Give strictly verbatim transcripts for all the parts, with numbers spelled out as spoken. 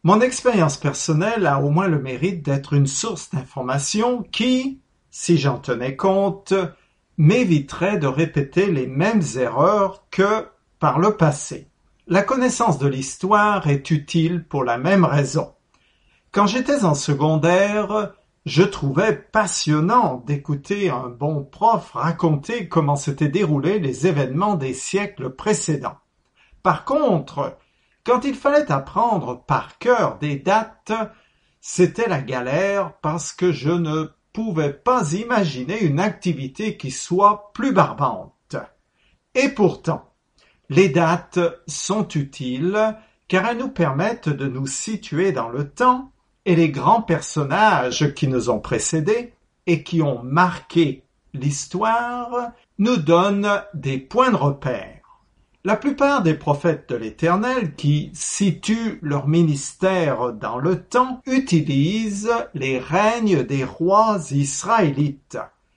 Mon expérience personnelle a au moins le mérite d'être une source d'information qui, si j'en tenais compte, m'éviterait de répéter les mêmes erreurs que par le passé. La connaissance de l'histoire est utile pour la même raison. Quand j'étais en secondaire, je trouvais passionnant d'écouter un bon prof raconter comment s'étaient déroulés les événements des siècles précédents. Par contre, quand il fallait apprendre par cœur des dates, c'était la galère parce que je ne pouvais pas imaginer une activité qui soit plus barbante. Et pourtant, les dates sont utiles car elles nous permettent de nous situer dans le temps et les grands personnages qui nous ont précédés et qui ont marqué l'histoire nous donnent des points de repère. La plupart des prophètes de l'Éternel qui situent leur ministère dans le temps utilisent les règnes des rois israélites.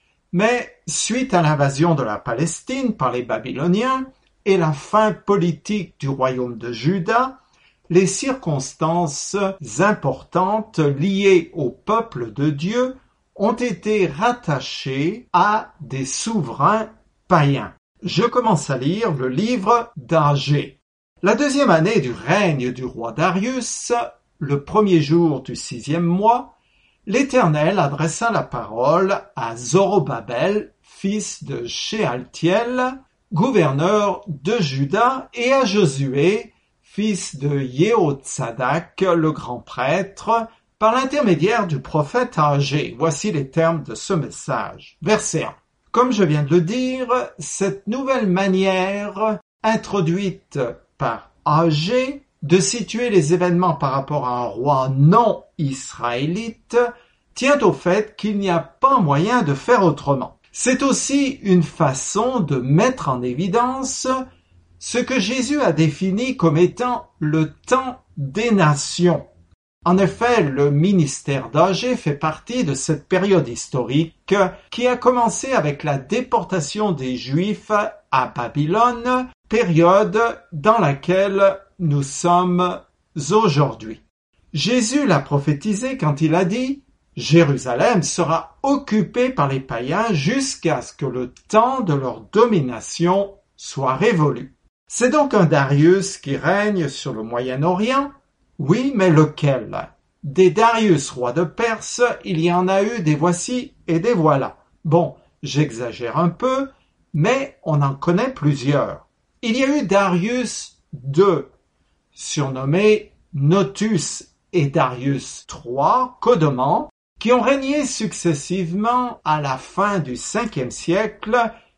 Mais suite à l'invasion de la Palestine par les Babyloniens et la fin politique du royaume de Juda, les circonstances importantes liées au peuple de Dieu ont été rattachées à des souverains païens. Je commence à lire le livre d'Agée. La deuxième année du règne du roi Darius, le premier jour du sixième mois, l'Éternel adressa la parole à Zorobabel, fils de Shealtiel, gouverneur de Juda, et à Josué, fils de Yehotsadak, le grand prêtre, par l'intermédiaire du prophète Agée. Voici les termes de ce message. Verset un. Comme je viens de le dire, cette nouvelle manière, introduite par Agée, de situer les événements par rapport à un roi non israélite, tient au fait qu'il n'y a pas moyen de faire autrement. C'est aussi une façon de mettre en évidence ce que Jésus a défini comme étant le temps des nations. En effet, le ministère d'Agée fait partie de cette période historique qui a commencé avec la déportation des Juifs à Babylone, période dans laquelle nous sommes aujourd'hui. Jésus l'a prophétisé quand il a dit « Jérusalem sera occupée par les païens jusqu'à ce que le temps de leur domination soit révolu. » C'est donc un Darius qui règne sur le Moyen-Orient. Oui, mais lequel? Des Darius, roi de Perse, il y en a eu des voici et des voilà. Bon, j'exagère un peu, mais on en connaît plusieurs. Il y a eu Darius deux, surnommé Notus, et Darius trois, Codoman, qui ont régné successivement à la fin du cinquième siècle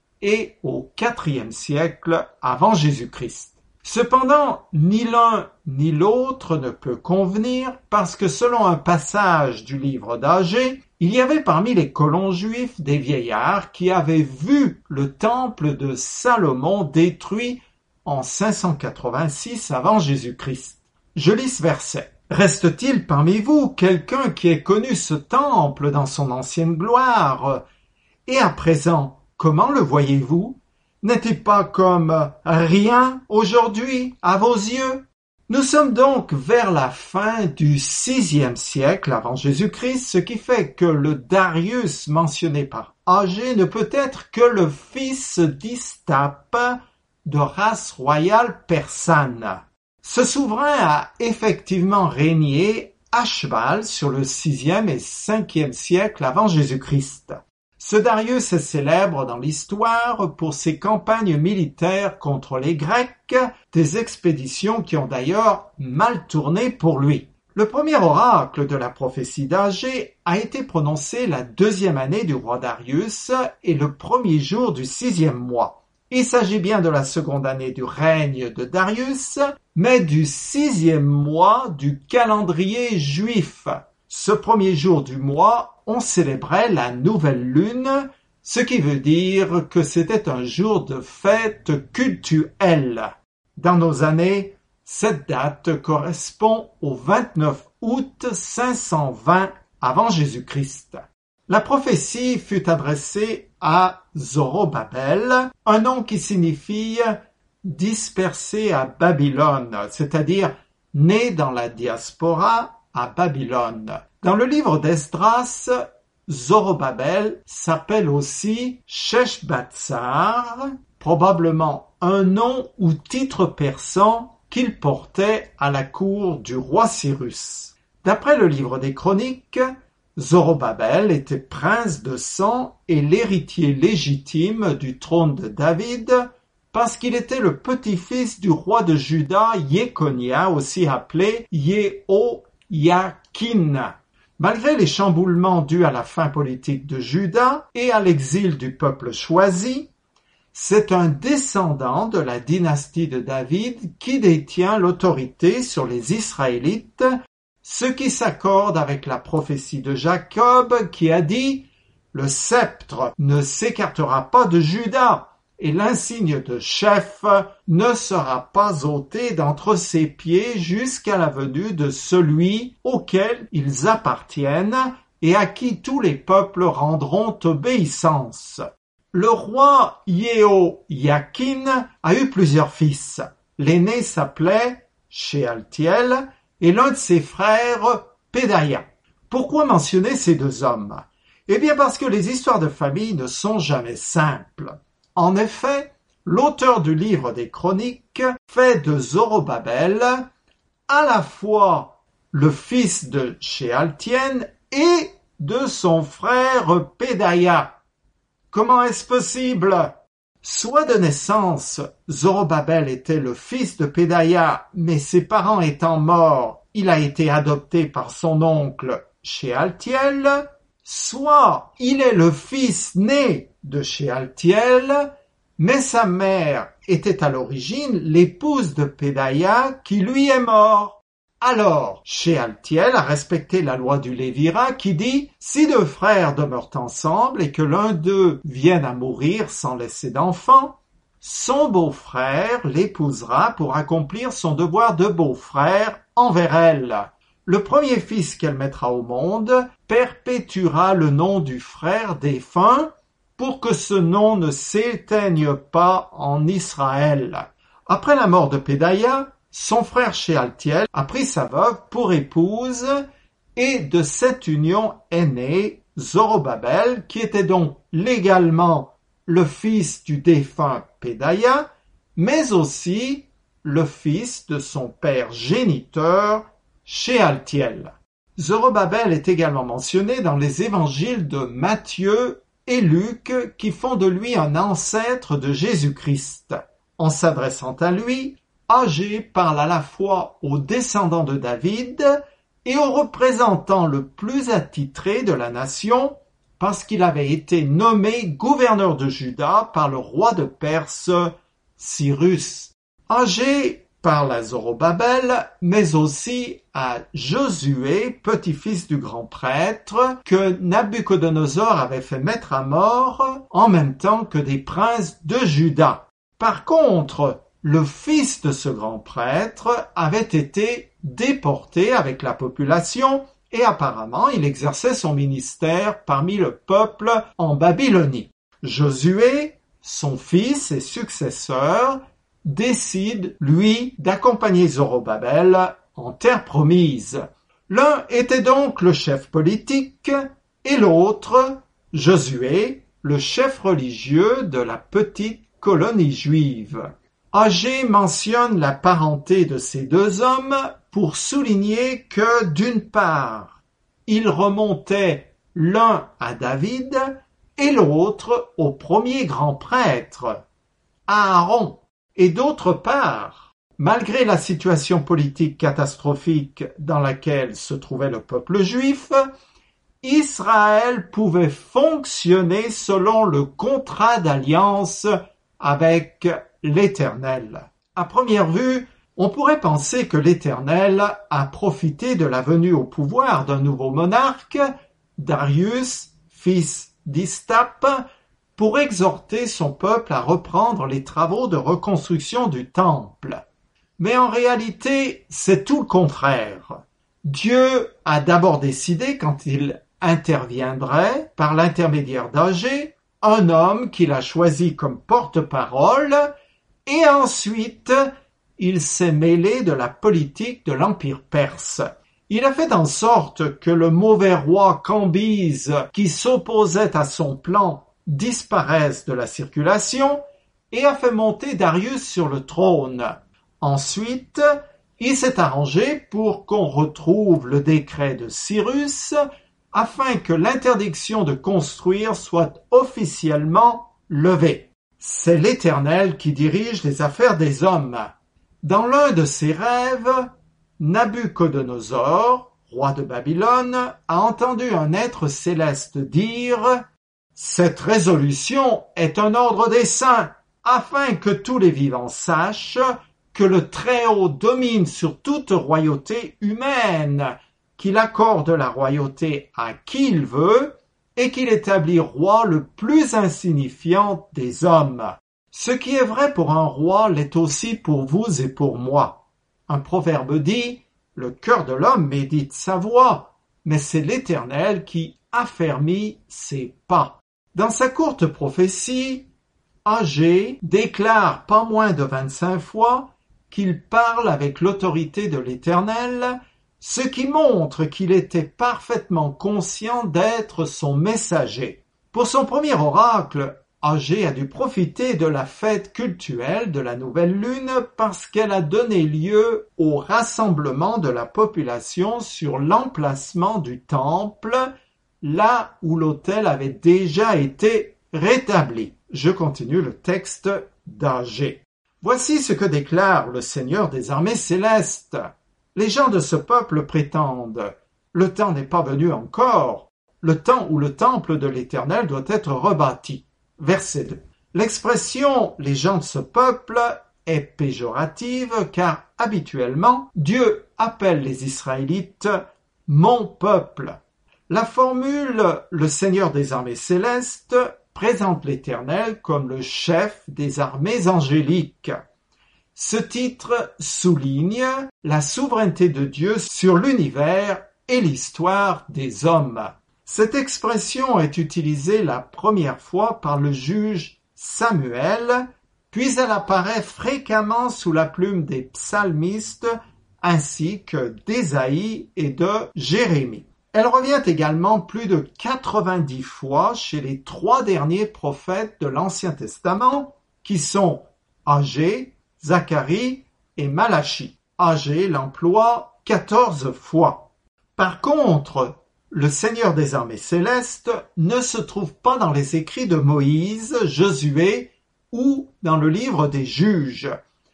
et au quatrième siècle avant Jésus-Christ. Cependant, ni l'un ni l'autre ne peut convenir parce que selon un passage du livre d'Agée, il y avait parmi les colons juifs des vieillards qui avaient vu le temple de Salomon détruit en cinq cent quatre-vingt-six avant Jésus-Christ. Je lis ce verset. Reste-t-il parmi vous quelqu'un qui ait connu ce temple dans son ancienne gloire? Et à présent, comment le voyez-vous? N'est-il pas comme rien aujourd'hui à vos yeux? Nous sommes donc vers la fin du sixième siècle avant Jésus-Christ, ce qui fait que le Darius mentionné par Agée ne peut être que le fils d'Istap de race royale persane. Ce souverain a effectivement régné à cheval sur le sixième et cinquième siècle avant Jésus-Christ. Ce Darius est célèbre dans l'histoire pour ses campagnes militaires contre les Grecs, des expéditions qui ont d'ailleurs mal tourné pour lui. Le premier oracle de la prophétie d'Agée a été prononcé la deuxième année du roi Darius et le premier jour du sixième mois. Il s'agit bien de la seconde année du règne de Darius, mais du sixième mois du calendrier juif. Ce premier jour du mois, on célébrait la nouvelle lune, ce qui veut dire que c'était un jour de fête cultuelle. Dans nos années, cette date correspond au vingt-neuf août cinq cent vingt avant Jésus-Christ. La prophétie fut adressée à Zorobabel, un nom qui signifie dispersé à Babylone, c'est-à-dire né dans la diaspora à Babylone. Dans le livre d'Esdras, Zorobabel s'appelle aussi Sheshbatsar, probablement un nom ou titre persan qu'il portait à la cour du roi Cyrus. D'après le livre des Chroniques, Zorobabel était prince de sang et l'héritier légitime du trône de David parce qu'il était le petit-fils du roi de Juda Yekonia, aussi appelé Yehoyakin. Malgré les chamboulements dus à la fin politique de Juda et à l'exil du peuple choisi, c'est un descendant de la dynastie de David qui détient l'autorité sur les Israélites, ce qui s'accorde avec la prophétie de Jacob qui a dit « Le sceptre ne s'écartera pas de Juda et l'insigne de chef ne sera pas ôté d'entre ses pieds jusqu'à la venue de celui auquel ils appartiennent et à qui tous les peuples rendront obéissance. » Le roi Yehoyakin a eu plusieurs fils. L'aîné s'appelait Shealtiel et l'un de ses frères Pédaïa. Pourquoi mentionner ces deux hommes? Eh bien parce que les histoires de famille ne sont jamais simples. En effet, l'auteur du livre des Chroniques fait de Zorobabel à la fois le fils de Shealtiel et de son frère Pédaïa. Comment est-ce possible? Soit de naissance, Zorobabel était le fils de Pédaïa, mais ses parents étant morts, il a été adopté par son oncle Shealtiel, soit il est le fils né de Shealtiel, mais sa mère était à l'origine l'épouse de Pédaïa qui lui est mort. Alors, Shealtiel a respecté la loi du Lévira qui dit « Si deux frères demeurent ensemble et que l'un d'eux vienne à mourir sans laisser d'enfant, son beau-frère l'épousera pour accomplir son devoir de beau-frère envers elle. Le premier fils qu'elle mettra au monde perpétuera le nom du frère défunt pour que ce nom ne s'éteigne pas en Israël. » Après la mort de Pédaïa, son frère Shealtiel a pris sa veuve pour épouse et de cette union est né Zorobabel, qui était donc légalement le fils du défunt Pédaïa, mais aussi le fils de son père géniteur Shealtiel. Zorobabel est également mentionné dans les évangiles de Matthieu et Luc qui font de lui un ancêtre de Jésus-Christ. En s'adressant à lui, Agé parle à la fois aux descendants de David et au représentant le plus attitré de la nation parce qu'il avait été nommé gouverneur de Juda par le roi de Perse, Cyrus. Agé parle à Zorobabel, mais aussi à Josué, petit-fils du grand prêtre, que Nabuchodonosor avait fait mettre à mort en même temps que des princes de Juda. Par contre, le fils de ce grand prêtre avait été déporté avec la population et apparemment il exerçait son ministère parmi le peuple en Babylonie. Josué, son fils et successeur, décide, lui, d'accompagner Zorobabel en terre promise. L'un était donc le chef politique et l'autre, Josué, le chef religieux de la petite colonie juive. Agé mentionne la parenté de ces deux hommes pour souligner que, d'une part, ils remontaient l'un à David et l'autre au premier grand prêtre, à Aaron. Et d'autre part, malgré la situation politique catastrophique dans laquelle se trouvait le peuple juif, Israël pouvait fonctionner selon le contrat d'alliance avec l'Éternel. À première vue, on pourrait penser que l'Éternel a profité de la venue au pouvoir d'un nouveau monarque, Darius, fils d'Istap, pour exhorter son peuple à reprendre les travaux de reconstruction du temple. Mais en réalité, c'est tout le contraire. Dieu a d'abord décidé, quand il interviendrait, par l'intermédiaire d'Agé, un homme qu'il a choisi comme porte-parole, et ensuite, il s'est mêlé de la politique de l'Empire perse. Il a fait en sorte que le mauvais roi Cambyse, qui s'opposait à son plan, disparaisse de la circulation et a fait monter Darius sur le trône. Ensuite, il s'est arrangé pour qu'on retrouve le décret de Cyrus afin que l'interdiction de construire soit officiellement levée. C'est l'Éternel qui dirige les affaires des hommes. Dans l'un de ses rêves, Nabuchodonosor, roi de Babylone, a entendu un être céleste dire « Cette résolution est un ordre des saints, afin que tous les vivants sachent que le Très-Haut domine sur toute royauté humaine, qu'il accorde la royauté à qui il veut, et qu'il établit roi le plus insignifiant des hommes. Ce qui est vrai pour un roi l'est aussi pour vous et pour moi. » Un proverbe dit « Le cœur de l'homme médite sa voie, mais c'est l'Éternel qui affermit ses pas. » Dans sa courte prophétie, Agé déclare pas moins de vingt-cinq fois qu'il parle avec l'autorité de l'Éternel, ce qui montre qu'il était parfaitement conscient d'être son messager. Pour son premier oracle, Agé a dû profiter de la fête cultuelle de la nouvelle lune parce qu'elle a donné lieu au rassemblement de la population sur l'emplacement du temple, là où l'autel avait déjà été rétabli. Je continue le texte d'Agé. Voici ce que déclare le Seigneur des armées célestes. Les gens de ce peuple prétendent « Le temps n'est pas venu encore, le temps où le temple de l'Éternel doit être rebâti. » Verset deux. L'expression « les gens de ce peuple » est péjorative car habituellement Dieu appelle les Israélites « mon peuple ». La formule « le Seigneur des armées célestes » présente l'Éternel comme le chef des armées angéliques. Ce titre souligne la souveraineté de Dieu sur l'univers et l'histoire des hommes. Cette expression est utilisée la première fois par le juge Samuel, puis elle apparaît fréquemment sous la plume des psalmistes ainsi que d'Ésaïe et de Jérémie. Elle revient également plus de quatre-vingt-dix fois chez les trois derniers prophètes de l'Ancien Testament qui sont Agé, Zacharie et Malachie. Agé l'emploie quatorze fois. Par contre, le Seigneur des armées célestes ne se trouve pas dans les écrits de Moïse, Josué ou dans le livre des Juges.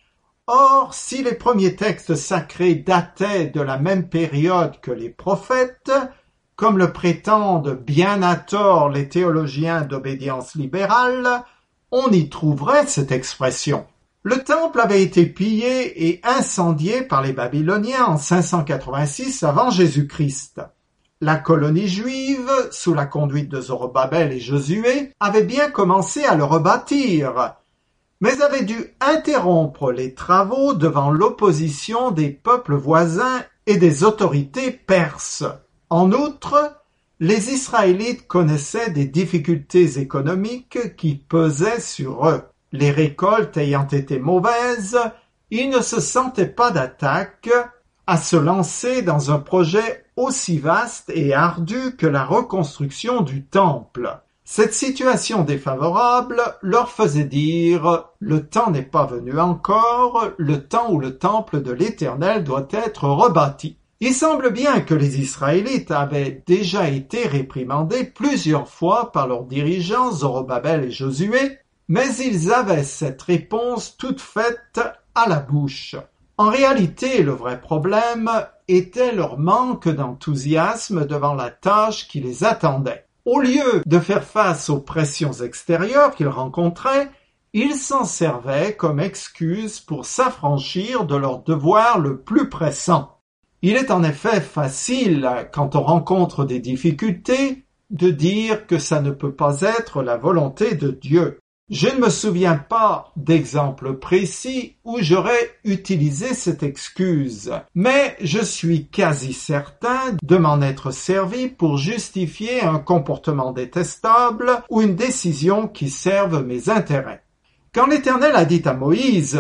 Or, si les premiers textes sacrés dataient de la même période que les prophètes, comme le prétendent bien à tort les théologiens d'obédience libérale, on y trouverait cette expression. Le temple avait été pillé et incendié par les Babyloniens en cinq cent quatre-vingt-six avant Jésus-Christ. La colonie juive, sous la conduite de Zorobabel et Josué, avait bien commencé à le rebâtir, mais avait dû interrompre les travaux devant l'opposition des peuples voisins et des autorités perses. En outre, les Israélites connaissaient des difficultés économiques qui pesaient sur eux. Les récoltes ayant été mauvaises, ils ne se sentaient pas d'attaque à se lancer dans un projet aussi vaste et ardu que la reconstruction du temple. Cette situation défavorable leur faisait dire « Le temps n'est pas venu encore, le temps où le temple de l'Éternel doit être rebâti ». Il semble bien que les Israélites avaient déjà été réprimandés plusieurs fois par leurs dirigeants Zorobabel et Josué, mais ils avaient cette réponse toute faite à la bouche. En réalité, le vrai problème était leur manque d'enthousiasme devant la tâche qui les attendait. Au lieu de faire face aux pressions extérieures qu'ils rencontraient, ils s'en servaient comme excuse pour s'affranchir de leur devoir le plus pressant. Il est en effet facile, quand on rencontre des difficultés, de dire que ça ne peut pas être la volonté de Dieu. Je ne me souviens pas d'exemple précis où j'aurais utilisé cette excuse, mais je suis quasi certain de m'en être servi pour justifier un comportement détestable ou une décision qui serve mes intérêts. Quand l'Éternel a dit à Moïse «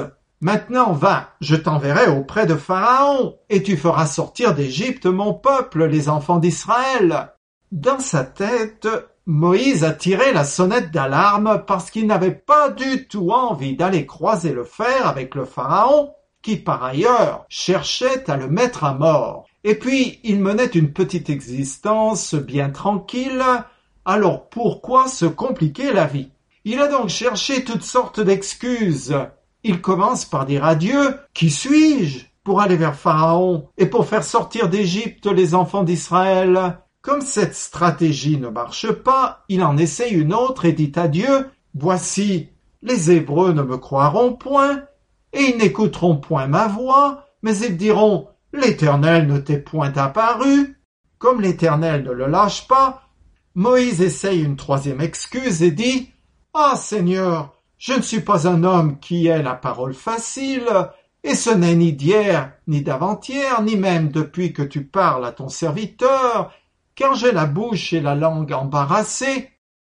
Maintenant va, je t'enverrai auprès de Pharaon, et tu feras sortir d'Égypte mon peuple, les enfants d'Israël. » Dans sa tête, Moïse a tiré la sonnette d'alarme parce qu'il n'avait pas du tout envie d'aller croiser le fer avec le Pharaon, qui par ailleurs cherchait à le mettre à mort. Et puis, il menait une petite existence bien tranquille, alors pourquoi se compliquer la vie? Il a donc cherché toutes sortes d'excuses. Il commence par dire à Dieu « Qui suis-je » pour aller vers Pharaon et pour faire sortir d'Égypte les enfants d'Israël. Comme cette stratégie ne marche pas, il en essaye une autre et dit à Dieu « Voici, les Hébreux ne me croiront point, et ils n'écouteront point ma voix, mais ils diront « L'Éternel ne t'est point apparu ». Comme l'Éternel ne le lâche pas, Moïse essaye une troisième excuse et dit « Ah Seigneur, je ne suis pas un homme qui ait la parole facile, et ce n'est ni d'hier, ni d'avant-hier, ni même depuis que tu parles à ton serviteur, car j'ai la bouche et la langue embarrassées. »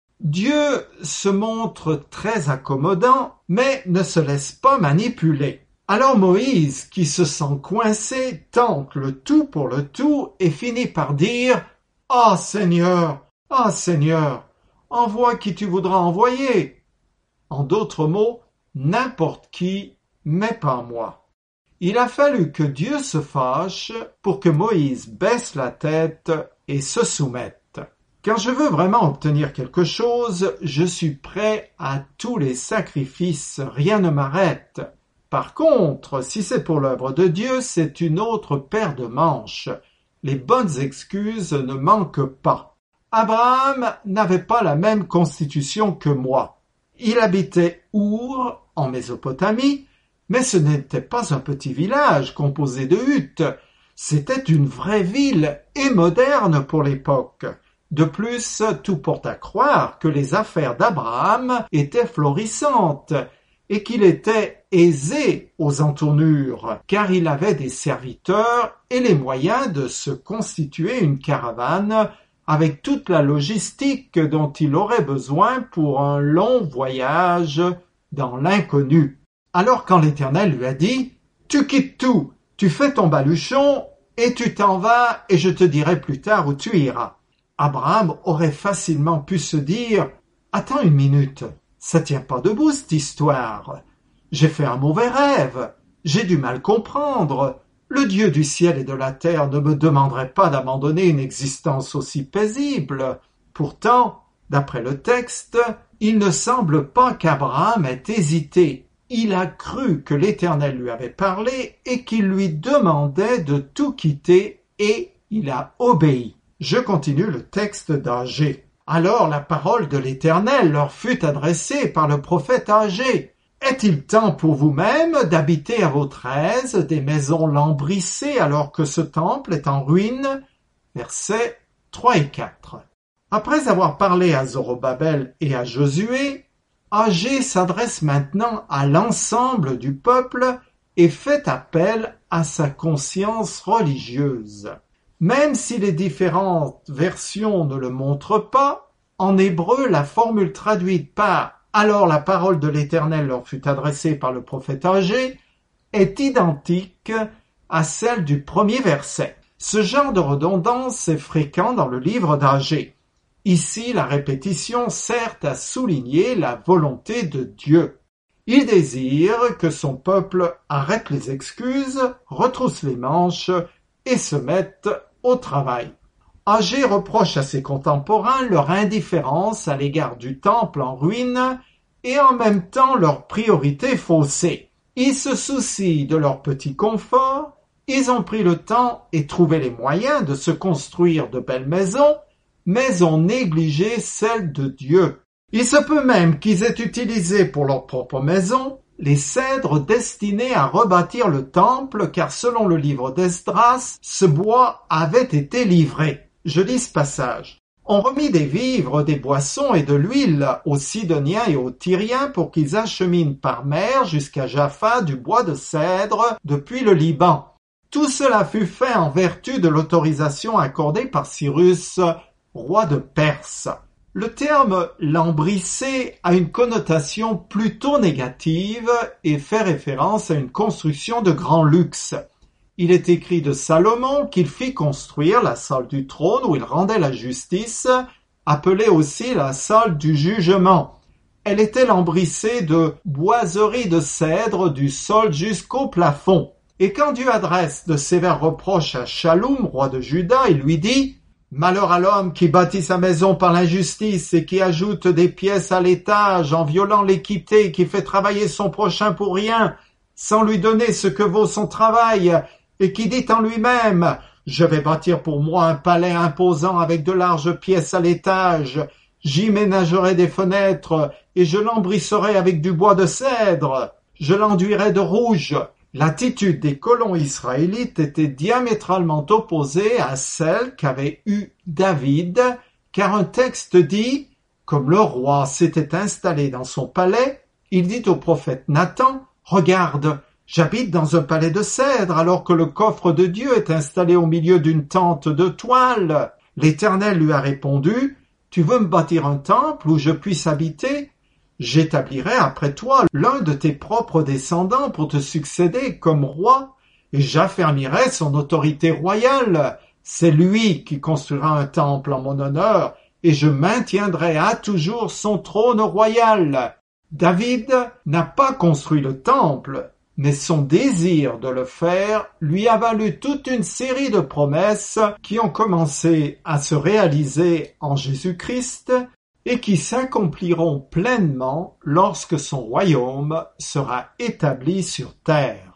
Dieu se montre très accommodant, mais ne se laisse pas manipuler. Alors Moïse, qui se sent coincé, tente le tout pour le tout et finit par dire « Ah Seigneur, ah Seigneur, envoie qui tu voudras envoyer. » En d'autres mots, n'importe qui, mais pas moi. Il a fallu que Dieu se fâche pour que Moïse baisse la tête et se soumette. Quand je veux vraiment obtenir quelque chose, je suis prêt à tous les sacrifices, rien ne m'arrête. Par contre, si c'est pour l'œuvre de Dieu, c'est une autre paire de manches. Les bonnes excuses ne manquent pas. Abraham n'avait pas la même constitution que moi. Il habitait Our, en Mésopotamie, mais ce n'était pas un petit village composé de huttes. C'était une vraie ville et moderne pour l'époque. De plus, tout porte à croire que les affaires d'Abraham étaient florissantes et qu'il était aisé aux entournures, car il avait des serviteurs et les moyens de se constituer une caravane avec toute la logistique dont il aurait besoin pour un long voyage dans l'inconnu. Alors quand l'Éternel lui a dit « Tu quittes tout, tu fais ton baluchon et tu t'en vas et je te dirai plus tard où tu iras. » Abraham aurait facilement pu se dire « Attends une minute, ça tient pas debout cette histoire. J'ai fait un mauvais rêve, j'ai du mal comprendre. Le Dieu du ciel et de la terre ne me demanderait pas d'abandonner une existence aussi paisible. » Pourtant, d'après le texte, il ne semble pas qu'Abraham ait hésité. Il a cru que l'Éternel lui avait parlé et qu'il lui demandait de tout quitter et il a obéi. Je continue le texte d'Agé. Alors la parole de l'Éternel leur fut adressée par le prophète Agé. Est-il temps pour vous-même d'habiter à votre aise des maisons lambrissées alors que ce temple est en ruine? Versets trois et quatre. Après avoir parlé à Zorobabel et à Josué, Agé s'adresse maintenant à l'ensemble du peuple et fait appel à sa conscience religieuse. Même si les différentes versions ne le montrent pas, en hébreu, la formule traduite par « Alors la parole de l'Éternel leur fut adressée par le prophète Agé » est identique à celle du premier verset. Ce genre de redondance est fréquent dans le livre d'Agé. Ici, la répétition sert à souligner la volonté de Dieu. Il désire que son peuple arrête les excuses, retrousse les manches et se mette au travail. Agé reproche à ses contemporains leur indifférence à l'égard du temple en ruine et en même temps leur priorité faussée. Ils se soucient de leur petit confort, ils ont pris le temps et trouvé les moyens de se construire de belles maisons, mais ont négligé celle de Dieu. Il se peut même qu'ils aient utilisé pour leur propre maison les cèdres destinés à rebâtir le temple, car selon le livre d'Esdras, ce bois avait été livré. Je lis ce passage. On remit des vivres, des boissons et de l'huile aux Sidoniens et aux Tyriens pour qu'ils acheminent par mer jusqu'à Jaffa du bois de cèdre depuis le Liban. Tout cela fut fait en vertu de l'autorisation accordée par Cyrus, roi de Perse. Le terme « lambrisser » a une connotation plutôt négative et fait référence à une construction de grand luxe. Il est écrit de Salomon qu'il fit construire la salle du trône où il rendait la justice, appelée aussi la salle du jugement. Elle était lambrissée de boiseries de cèdre du sol jusqu'au plafond. Et quand Dieu adresse de sévères reproches à Shaloum, roi de Juda, il lui dit « Malheur à l'homme qui bâtit sa maison par l'injustice et qui ajoute des pièces à l'étage en violant l'équité, qui fait travailler son prochain pour rien, sans lui donner ce que vaut son travail, et qui dit en lui-même « Je vais bâtir pour moi un palais imposant avec de larges pièces à l'étage, j'y ménagerai des fenêtres, et je l'embrisserai avec du bois de cèdre, je l'enduirai de rouge. » L'attitude des colons israélites était diamétralement opposée à celle qu'avait eue David, car un texte dit, comme le roi s'était installé dans son palais, il dit au prophète Nathan, « Regarde, j'habite dans un palais de cèdre alors que le coffre de Dieu est installé au milieu d'une tente de toile. » L'Éternel lui a répondu, « Tu veux me bâtir un temple où je puisse habiter ? J'établirai après toi l'un de tes propres descendants pour te succéder comme roi, et j'affermirai son autorité royale. C'est lui qui construira un temple en mon honneur, et je maintiendrai à toujours son trône royal. » David n'a pas construit le temple, mais son désir de le faire lui a valu toute une série de promesses qui ont commencé à se réaliser en Jésus-Christ, et qui s'accompliront pleinement lorsque son royaume sera établi sur terre.